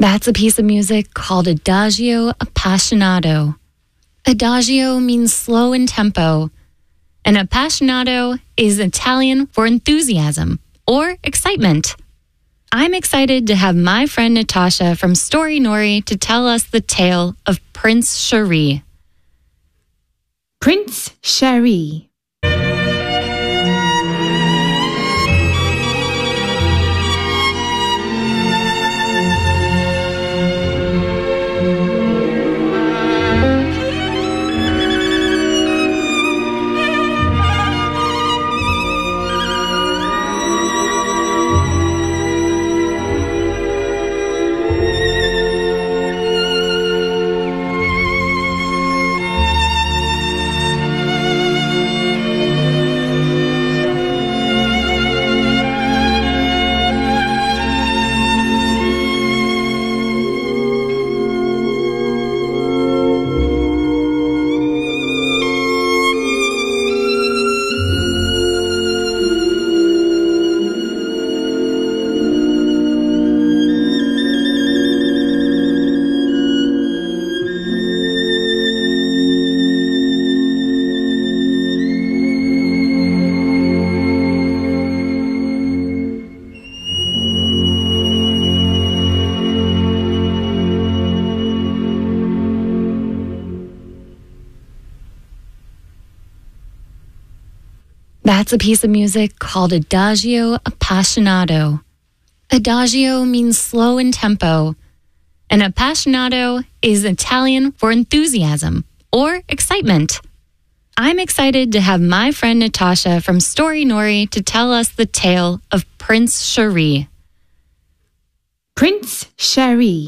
That's a piece of music called Adagio Appassionato. Adagio means slow in tempo, and appassionato is Italian for enthusiasm or excitement. I'm excited to have my friend Natasha from Storynory to tell us the tale of Prince Cheri. Prince Cheri. That's a piece of music called Adagio Appassionato. Adagio means slow in tempo, and appassionato is Italian for enthusiasm or excitement. I'm excited to have my friend Natasha from Storynory to tell us the tale of Prince Cheri. Prince Cheri.